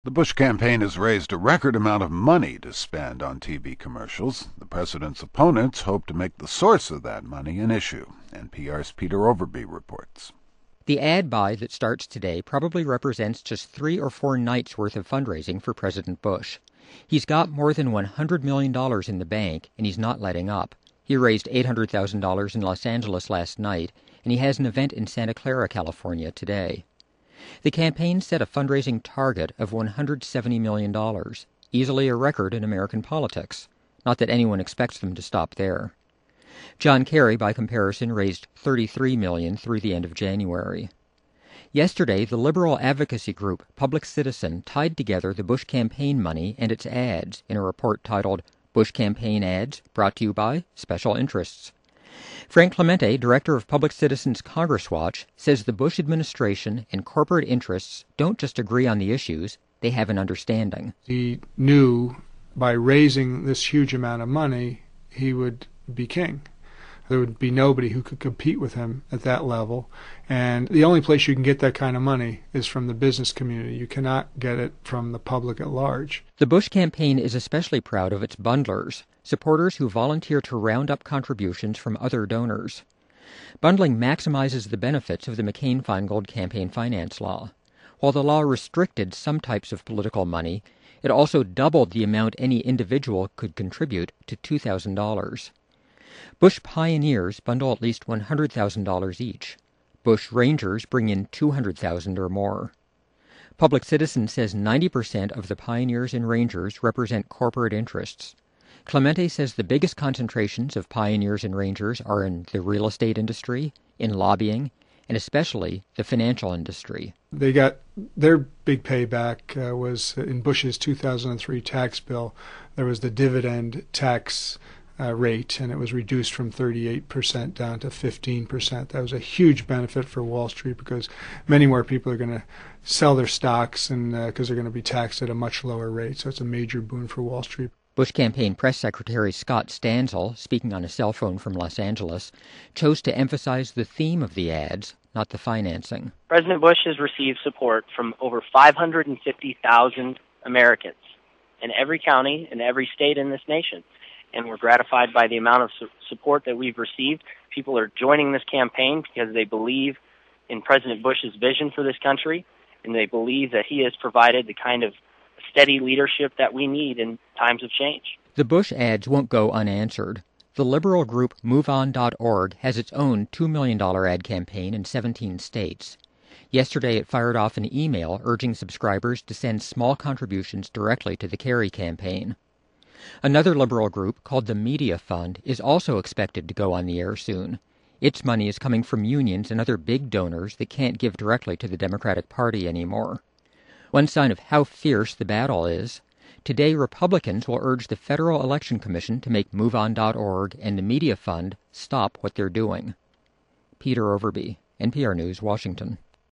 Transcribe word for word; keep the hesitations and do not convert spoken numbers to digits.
The Bush campaign has raised a record amount of money to spend on T V commercials. The president's opponents hope to make the source of that money an issue. N P R's Peter Overby reports. The ad buy that starts today probably represents just three or four nights' worth of fundraising for President Bush. He's got more than one hundred million dollars in the bank, and he's not letting up. He raised eight hundred thousand dollars in Los Angeles last night, and he has an event in Santa Clara, California today. The campaign set a fundraising target of one hundred seventy million dollars, easily a record in American politics. Not that anyone expects them to stop there. John Kerry, by comparison, raised thirty-three million dollars through the end of January. Yesterday, the liberal advocacy group Public Citizen tied together the Bush campaign money and its ads in a report titled Bush Campaign Ads, brought to you by Special Interests. Frank Clemente, director of Public Citizen's Congress Watch, says the Bush administration and corporate interests don't just agree on the issues, they have an understanding. He knew by raising this huge amount of money, he would be king. There would be nobody who could compete with him at that level. And the only place you can get that kind of money is from the business community. You cannot get it from the public at large. The Bush campaign is especially proud of its bundlers, supporters who volunteer to round up contributions from other donors. Bundling maximizes the benefits of the McCain-Feingold campaign finance law. While the law restricted some types of political money, it also doubled the amount any individual could contribute to two thousand dollars. Bush pioneers bundle at least one hundred thousand dollars each. Bush Rangers bring in two hundred thousand dollars or more. Public Citizen says ninety percent of the pioneers and Rangers represent corporate interests. Clemente says the biggest concentrations of pioneers and Rangers are in the real estate industry, in lobbying, and especially the financial industry. They got their big payback uh, was in Bush's two thousand three tax bill. There was the dividend tax uh, rate, and it was reduced from thirty-eight percent down to fifteen percent. That was a huge benefit for Wall Street because many more people are going to sell their stocks and because uh, they're going to be taxed at a much lower rate. So it's a major boon for Wall Street. Bush campaign press secretary Scott Stanzel, speaking on a cell phone from Los Angeles, chose to emphasize the theme of the ads, not the financing. President Bush has received support from over five hundred fifty thousand Americans in every county and every state in this nation. And we're gratified by the amount of su- support that we've received. People are joining this campaign because they believe in President Bush's vision for this country, and they believe that he has provided the kind of steady leadership that we need in times of change. The Bush ads won't go unanswered. The liberal group move on dot org has its own two million dollars ad campaign in seventeen states. Yesterday it fired off an email urging subscribers to send small contributions directly to the Kerry campaign. Another liberal group, called the Media Fund, is also expected to go on the air soon. Its money is coming from unions and other big donors that can't give directly to the Democratic Party anymore. One sign of how fierce the battle is, today Republicans will urge the Federal Election Commission to make move on dot org and the Media Fund stop what they're doing. Peter Overby, N P R News, Washington.